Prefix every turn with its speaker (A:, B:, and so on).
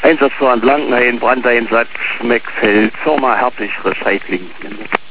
A: Einsatz an Blankenhain, Brandeinsatz, Meckfeld, Firma Herzlich Recycling.